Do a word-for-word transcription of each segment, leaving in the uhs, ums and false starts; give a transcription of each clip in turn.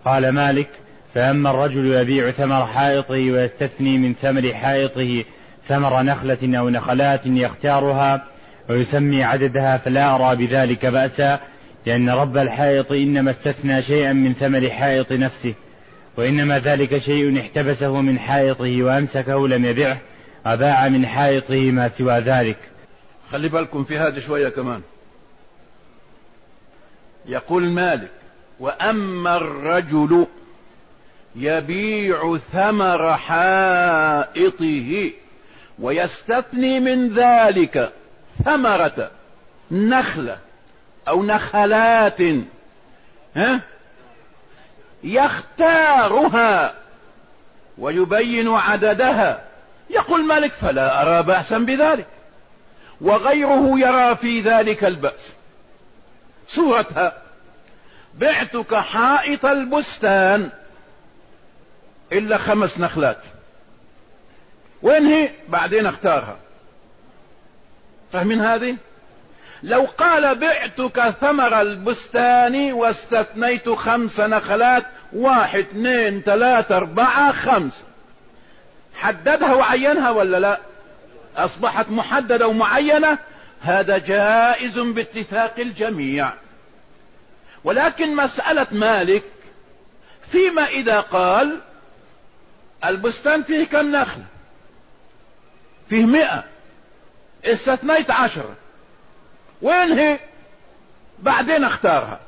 قال مالك: فأما الرجل يبيع ثمر حائطه ويستثني من ثمر حائطه ثمر نخلة أو نخلات يختارها ويسمي عددها فلا أرى بذلك بأسا، لأن رب الحائط إنما استثنى شيئا من ثمر حائط نفسه، وإنما ذلك شيء احتبسه من حائطه وأمسكه لم يبعه، وباع من حائطه ما سوى ذلك. خلي بالكم في هذا شوية كمان. يقول مالك: وأما الرجل يبيع ثمر حائطه ويستثني من ذلك ثمرة نخلة أو نخلات ها يختارها ويبين عددها، يقول مالك: فلا أرى بأسا بذلك، وغيره يرى في ذلك البأس. صورتها: بعتك حائط البستان إلا خمس نخلات، وين هي؟ بعدين اختارها. فاهمين هذه؟ لو قال: بعتك ثمر البستان واستثنيت خمس نخلات، واحد اثنين ثلاثة أربعة خمس، حددها وعينها ولا لا؟ أصبحت محددة ومعينة، هذا جائز باتفاق الجميع. ولكن مسألة مالك فيما إذا قال البستان فيه كم نخلة؟ فيه مئة، استثنيت عشرة، وين هي؟ بعدين اختارها.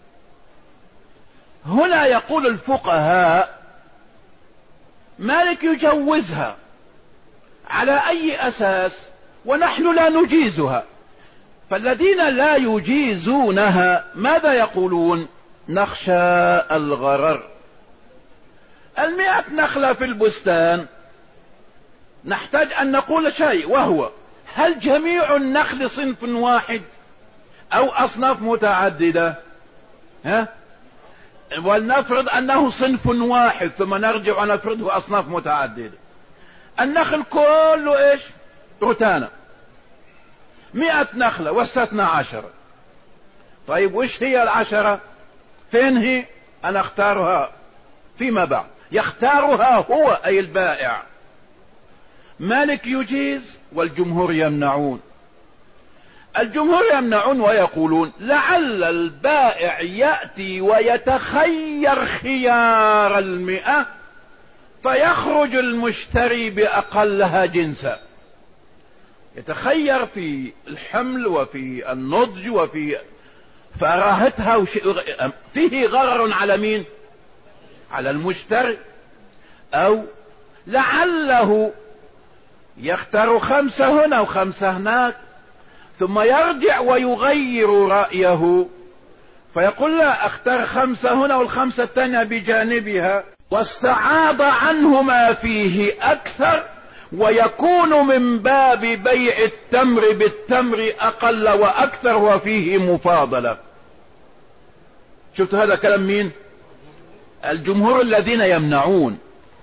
هنا يقول الفقهاء: مالك يجوزها على أي أساس ونحن لا نجيزها؟ فالذين لا يجيزونها ماذا يقولون؟ نخشى الغرر. المئة نخلة في البستان نحتاج أن نقول شيء، وهو: هل جميع النخل صنف واحد أو أصناف متعددة؟ ها؟ ولنفرض أنه صنف واحد، ثم نرجع ونفرضه أصناف متعددة. النخل كله إيش؟ رتانة، مئة نخلة واستثنى عشرة. طيب وش هي العشرة؟ فين هي؟ أنا اختارها فيما بعد. يختارها هو أي البائع. مالك يجيز والجمهور يمنعون. الجمهور يمنعون ويقولون: لعل البائع يأتي ويتخير خيار المئة فيخرج المشتري بأقلها جنسا، يتخير في الحمل وفي النضج وفي فراهتها، فيه غرر على مين؟ على المشتري. أو لعله يختار خمسة هنا وخمسة هناك، ثم يرجع ويغير رأيه فيقول: لا، اختار خمسة هنا والخمسة الثانية بجانبها، واستعاض عنه ما فيه أكثر، ويكون من باب بيع التمر بالتمر أقل وأكثر وفيه مفاضلة. شفت هذا كلام مين؟ الجمهور الذين يمنعون.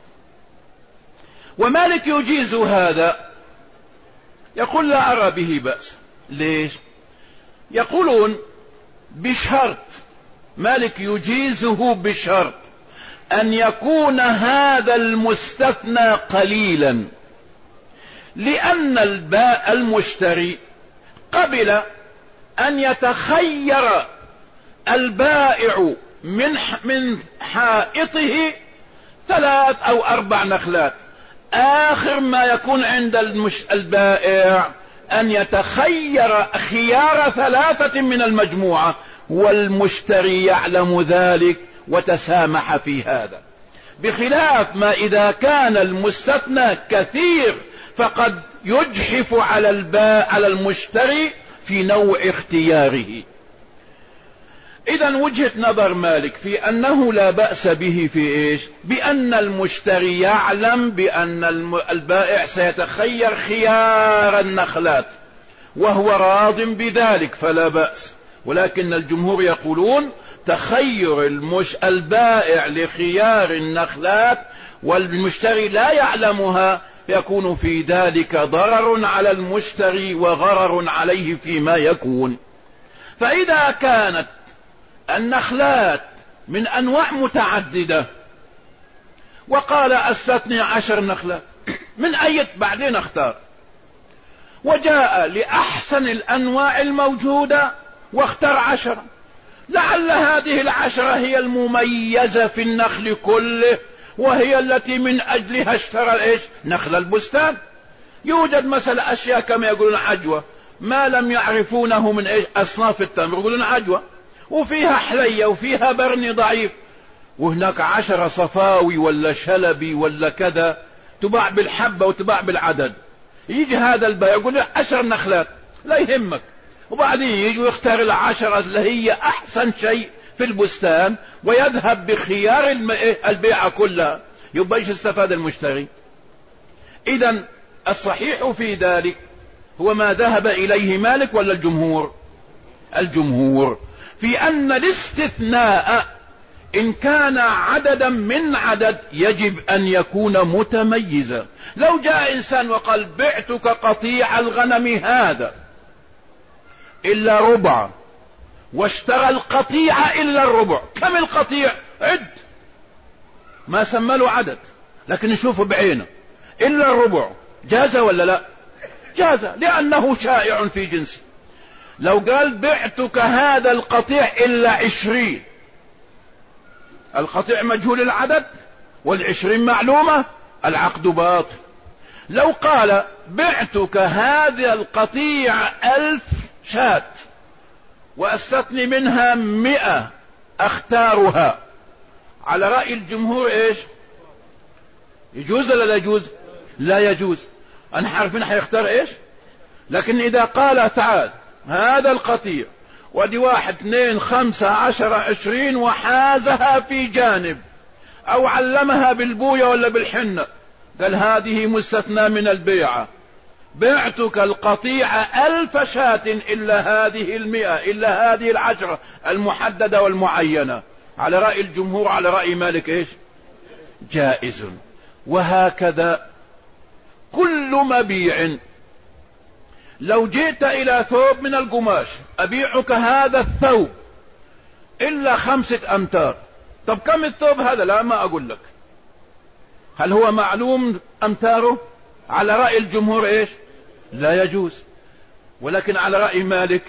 ومالك يجيز هذا، يقول: لا أرى به بأس. ليش؟ يقولون بشرط، مالك يجيزه بشرط أن يكون هذا المستثنى قليلا، لأن الباء المشتري قبل أن يتخير البائع من من حائطه ثلاث أو أربع نخلات، آخر ما يكون عند المش... البائع أن يتخير خيار ثلاثة من المجموعة، والمشتري يعلم ذلك وتسامح في هذا، بخلاف ما إذا كان المستثنى كثير فقد يجحف على الباء على المشتري في نوع اختياره. إذن وجهة نظر مالك في أنه لا بأس به في إيش؟ بأن المشتري يعلم بأن البائع سيتخير خيار النخلات وهو راض بذلك فلا بأس. ولكن الجمهور يقولون تخير المش البائع لخيار النخلات والمشتري لا يعلمها يكون في ذلك ضرر على المشتري وغرر عليه فيما يكون. فإذا كانت النخلات من أنواع متعددة، وقال استثني عشر نخلة من أي بعدين اختار، وجاء لأحسن الأنواع الموجودة واختار عشرة، لعل هذه العشرة هي المميزة في النخل كله، وهي التي من أجلها اشترى ايش نخل البستان. يوجد مثلا أشياء كما يقولون عجوة، ما لم يعرفونه من ايش أصناف التمر يقولون عجوة، وفيها حلية وفيها برني ضعيف، وهناك عشرة صفاوي ولا شلبي ولا كذا تباع بالحبة وتباع بالعدد. يجي هذا البائع يقول لي عشر نخلات لا يهمك، وبعدين يجي ويختار العشرة اللي هي أحسن شيء في البستان ويذهب بخيار البيعة كلها، يبقى ايش استفاد المشتري؟ إذن الصحيح في ذلك هو ما ذهب إليه مالك ولا الجمهور؟ الجمهور في أن الاستثناء إن كان عددا من عدد يجب أن يكون متميزا. لو جاء إنسان وقال بعتك قطيع الغنم هذا إلا ربع، واشترى القطيع إلا الربع، كم القطيع؟ عد، ما سمى له عدد، لكن نشوفه بعينه إلا الربع، جاز ولا لا؟ جاز، لأنه شائع في جنسه. لو قال بعتك هذا القطيع إلا عشرين، القطيع مجهول العدد والعشرين معلومة، العقد باطل. لو قال بعتك هذا القطيع ألف شاة وأستثني منها مئة أختارها، على رأي الجمهور ايش؟ يجوز ولا لا يجوز؟ لا يجوز. أنا عارفين حيختار ايش؟ لكن إذا قال تعال هذا القطيع ودي واحد اثنين خمسة عشر عشرين وحازها في جانب او علمها بالبوية ولا بالحنة، قال هذه مستثنى من البيعة، بعتك القطيع ألف شاة إلا هذه المئة إلا هذه العشرة المحددة والمعينة، على رأي الجمهور على رأي مالك ايش؟ جائز. وهكذا كل مبيع. لو جئت إلى ثوب من القماش أبيعك هذا الثوب إلا خمسة أمتار، طب كم الثوب هذا؟ لا ما أقول لك. هل هو معلوم أمتاره؟ على رأي الجمهور إيش؟ لا يجوز. ولكن على رأي مالك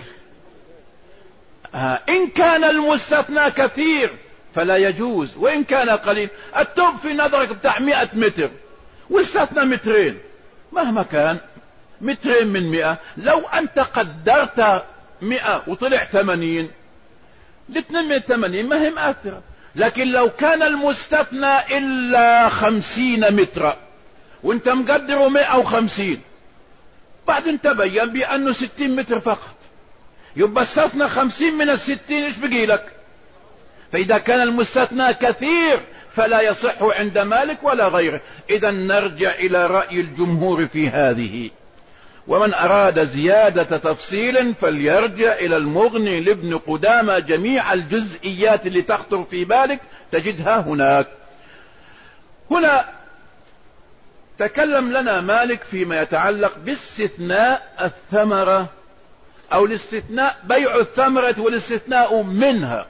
آه إن كان المستثنى كثير فلا يجوز، وإن كان قليل. الثوب في نظرك بتاع مئة متر واستثنى مترين، مهما كان مترين من مئة، لو أنت قدرت مئة وطلع ثمانين، الاثنين من ثمانين ما هي مؤثرة. لكن لو كان المستثنى إلا خمسين متر وانت مقدره مئة وخمسين، بعدين تبين بأنه ستين متر فقط، يبقى استثنى خمسين من الستين، ايش بقي لك؟ فإذا كان المستثنى كثير فلا يصح عند مالك ولا غيره. إذا نرجع إلى رأي الجمهور في هذه. ومن أراد زيادة تفصيل فليرجع إلى المغني لابن قدامة، جميع الجزئيات اللي تخطر في بالك تجدها هناك. هنا تكلم لنا مالك فيما يتعلق باستثناء الثمرة أو الاستثناء بيع الثمرة والاستثناء منها.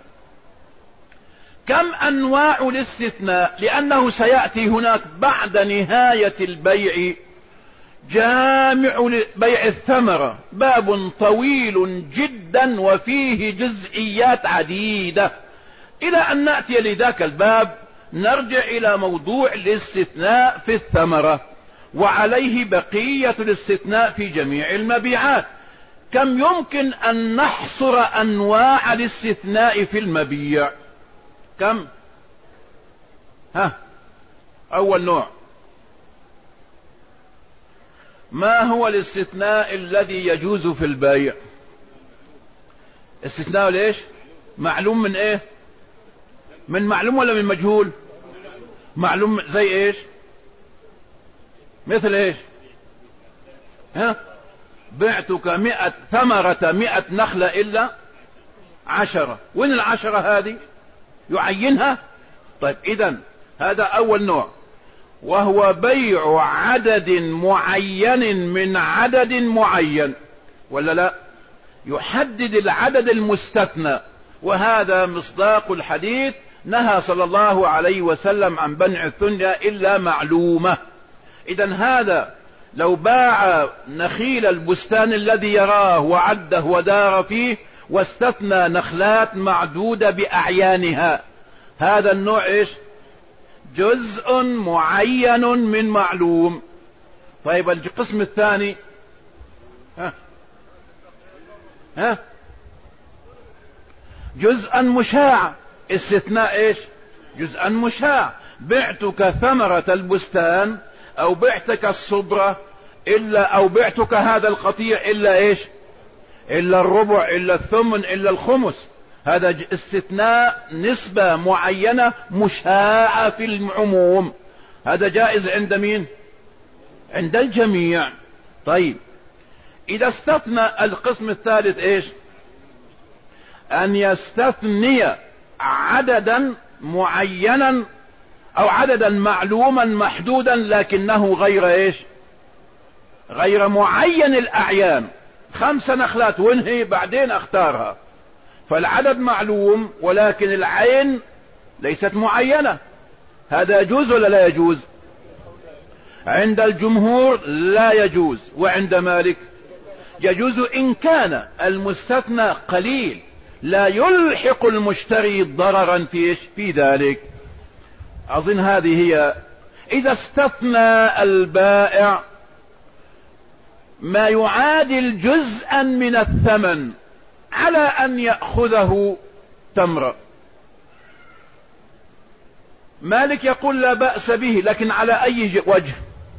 كم أنواع الاستثناء؟ لأنه سيأتي هناك بعد نهاية البيع جامع بيع الثمرة، باب طويل جدا وفيه جزئيات عديدة. إلى أن نأتي لذاك الباب نرجع إلى موضوع الاستثناء في الثمرة، وعليه بقية الاستثناء في جميع المبيعات. كم يمكن أن نحصر أنواع الاستثناء في المبيع؟ كم؟ ها، أول نوع ما هو الاستثناء الذي يجوز في البيع؟ استثناء ليش؟ معلوم من ايه؟ من معلوم ولا من مجهول؟ معلوم. زي ايش؟ مثل ايش؟ ها؟ بعتك مئة ثمرة مئة نخلة إلا عشرة، وين العشرة هذه؟ يعينها. طيب إذن هذا أول نوع، وهو بيع عدد معين من عدد معين، ولا لا؟ يحدد العدد المستثنى، وهذا مصداق الحديث نهى صلى الله عليه وسلم عن بنع الثنيا إلا معلومة. إذن هذا لو باع نخيل البستان الذي يراه وعده ودار فيه واستثنى نخلات معدودة بأعيانها، هذا النوع إيش؟ جزء معين من معلوم. طيب القسم الثاني ها ها جزءا مشاع، استثناء ايش؟ جزءا مشاع. بعتك ثمرة البستان او بعتك الصبرة الا او بعتك هذا القطيع الا ايش؟ الا الربع الا الثمن الا الخمس. هذا استثناء نسبة معينة مشاعة في العموم، هذا جائز عند مين؟ عند الجميع. طيب اذا استثنى القسم الثالث ايش؟ ان يستثني عددا معينا او عددا معلوما محدودا لكنه غير ايش؟ غير معين الاعيان. خمسة نخلات وانهي بعدين اختارها، فالعدد معلوم ولكن العين ليست معينة، هذا يجوز ولا لا يجوز؟ عند الجمهور لا يجوز، وعند مالك يجوز إن كان المستثنى قليل لا يلحق المشتري ضررا في في ذلك. أظن هذه هي. إذا استثنى البائع ما يعادل جزءا من الثمن على أن يأخذه تمرة، مالك يقول لا بأس به، لكن على أي وجه؟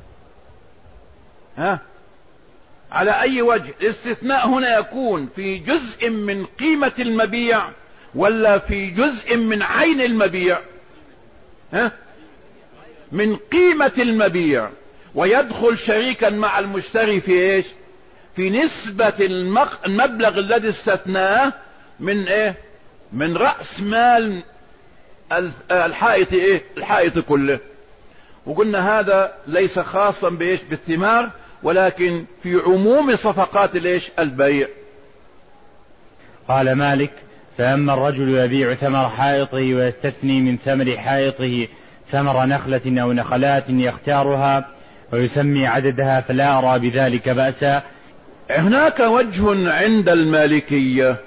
ها؟ على أي وجه؟ الاستثناء هنا يكون في جزء من قيمة المبيع ولا في جزء من عين المبيع؟ ها؟ من قيمة المبيع، ويدخل شريكا مع المشتري في ايش؟ في نسبة المبلغ الذي استثناه من ايه؟ من رأس مال الحائط ايه؟ الحائط كله. وقلنا هذا ليس خاصا بايش؟ بالثمار، ولكن في عموم صفقات الايش؟ البيع. قال مالك: فأما الرجل يبيع ثمر حائطه ويستثني من ثمر حائطه ثمر نخلة أو نخلات يختارها ويسمي عددها فلا أرى بذلك بأسا. هناك وجه عند المالكية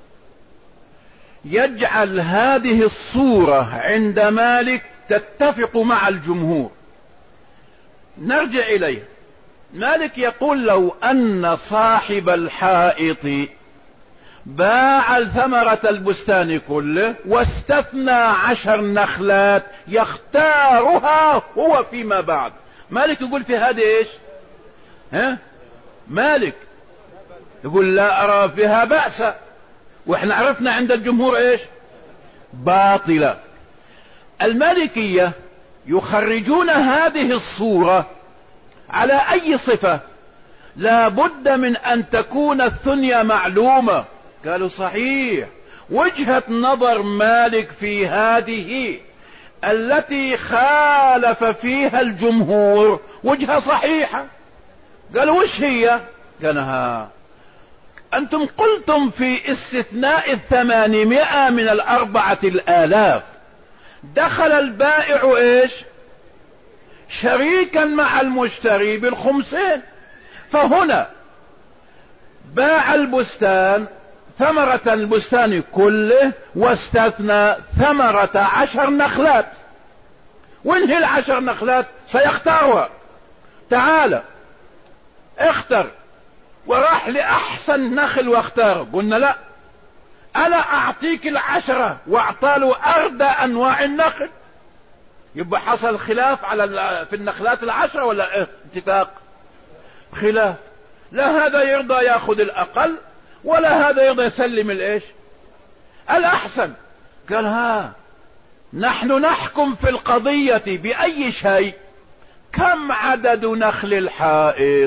يجعل هذه الصورة عند مالك تتفق مع الجمهور. نرجع إليه. مالك يقول: لو أن صاحب الحائط باع ثمرة البستان كله واستثنى عشر نخلات يختارها هو فيما بعد، مالك يقول في هذا ايش؟ ها؟ مالك يقول لا أرى فيها بأسا، واحنا عرفنا عند الجمهور ايش؟ باطلة. المالكية يخرجون هذه الصورة على أي صفة؟ لا بد من أن تكون الثنيا معلومة. قالوا صحيح، وجهة نظر مالك في هذه التي خالف فيها الجمهور وجهة صحيحة. قالوا وش هي؟ قالها أنتم قلتم في استثناء الثمانمائة من الأربعة الآلاف دخل البائع ايش؟ شريكا مع المشتري بالخمسين، فهنا باع البستان ثمرة البستان كله واستثنى ثمرة عشر نخلات، وانهي العشر نخلات سيختارها. تعال اختر، وراح لأحسن نخل واختار. قلنا لا، أنا أعطيك العشرة واعطاله أردى أنواع النخل. يبقى حصل خلاف على في النخلات العشرة ولا اتفاق؟ خلاف. لا هذا يرضى ياخذ الأقل ولا هذا يرضى يسلم الايش؟ الأحسن. قال ها نحن نحكم في القضية بأي شيء؟ كم عدد نخل الحائط؟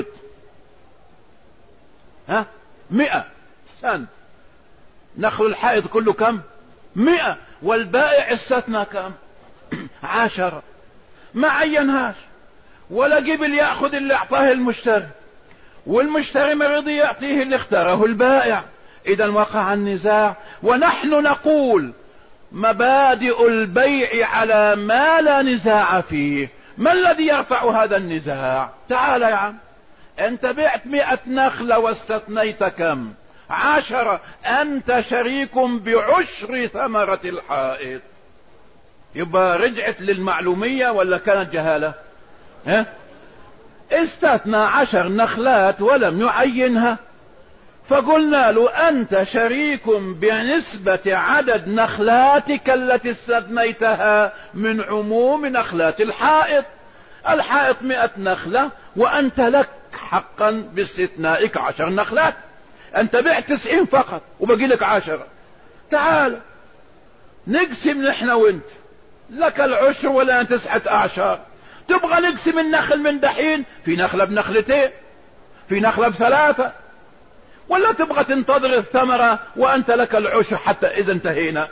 ها؟ مئة. سنت نخل الحائط كله كم؟ مئة. والبائع استثنى كم؟ عشرة. ما عينهاش ولا قبل يأخذ اللي اعطاه المشتري، والمشتري ما رضي يعطيه اللي اختاره البائع. اذا وقع النزاع. ونحن نقول مبادئ البيع على ما لا نزاع فيه. ما الذي يرفع هذا النزاع؟ تعال يا عم، انت بعت مئة نخلة واستثنيت كم؟ عشرة. انت شريك بعشر ثمرة الحائط. يبقى رجعت للمعلومية ولا كانت جهالة؟ ها؟ استثنى عشر نخلات ولم يعينها، فقلنا له أنت شريك بنسبة عدد نخلاتك التي استثنيتها من عموم نخلات الحائط. الحائط مئة نخلة وأنت لك حقا باستثنائك عشر نخلات. أنت بعت تسعين فقط وبقي لك عشرة. تعال نقسم نحن وانت، لك العشر ولا تسعة أعشار. تبغى نقسم النخل من دحين؟ في نخلة بنخلتين، في نخلة بثلاثة، ولا تبغى تنتظر الثمرة وأنت لك العشر حتى إذا انتهينا؟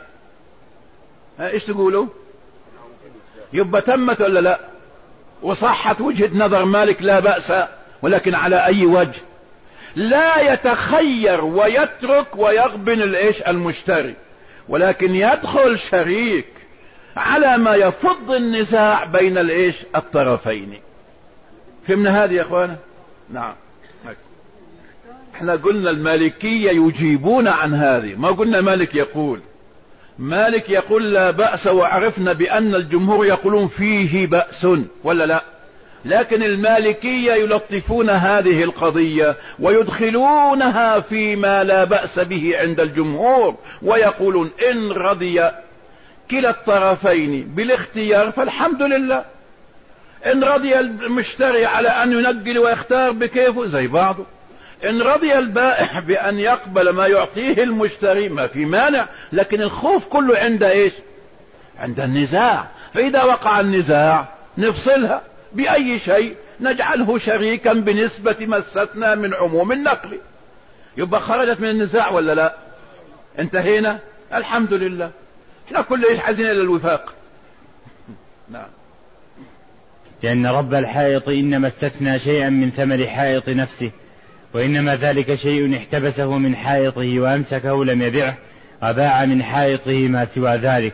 ها إيش تقولوا؟ يبقى تمت ولا لا؟ وصحت وجهة نظر مالك لا بأس، ولكن على أي وجه؟ لا يتخير ويترك ويغبن الإيش المشتري، ولكن يدخل شريك على ما يفض النزاع بين الإيش الطرفين. فهمنا هذه يا أخوانا؟ نعم. احنا قلنا المالكية يجيبون عن هذه، ما قلنا مالك يقول. مالك يقول لا بأس، وعرفنا بأن الجمهور يقولون فيه بأس ولا لا، لكن المالكية يلطفون هذه القضية ويدخلونها فيما لا بأس به عند الجمهور، ويقولون إن رضي كلا الطرفين بالاختيار فالحمد لله. إن رضي المشتري على أن ينقل ويختار بكيفه زي بعضه، إن رضي البائع بأن يقبل ما يعطيه المشتري ما في مانع، لكن الخوف كله عند إيش؟ عند النزاع. فإذا وقع النزاع نفصلها بأي شيء، نجعله شريكا بنسبة ما استثنى من عموم النقل. يبقى خرجت من النزاع ولا لا؟ انتهينا الحمد لله. احنا كل ايش عايزين الى الوفاق. نعم. لأن رب الحائط إنما استثنى شيئا من ثمر حائط نفسه، وإنما ذلك شيء احتبسه من حائطه وأمسكه لم يبعه، وباع من حائطه ما سوى ذلك.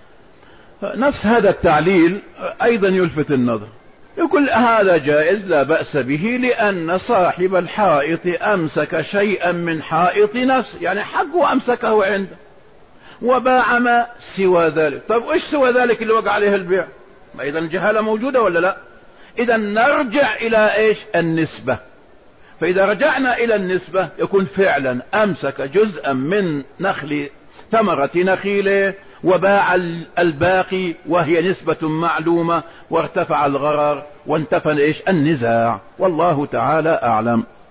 نفس هذا التعليل أيضا يلفت النظر، يقول هذا جائز لا بأس به لأن صاحب الحائط أمسك شيئا من حائط نفسه، يعني حقه أمسكه عنده، وباع ما سوى ذلك. طيب إيش سوى ذلك اللي وقع عليه البيع؟ ما إذا الجهالة موجودة ولا لا؟ إذا نرجع إلى إيش؟ النسبة. فإذا رجعنا إلى النسبة يكون فعلا أمسك جزءا من نخل ثمرة نخيله وباع الباقي، وهي نسبة معلومة، وارتفع الغرر وانتفى إيش؟ النزاع. والله تعالى أعلم.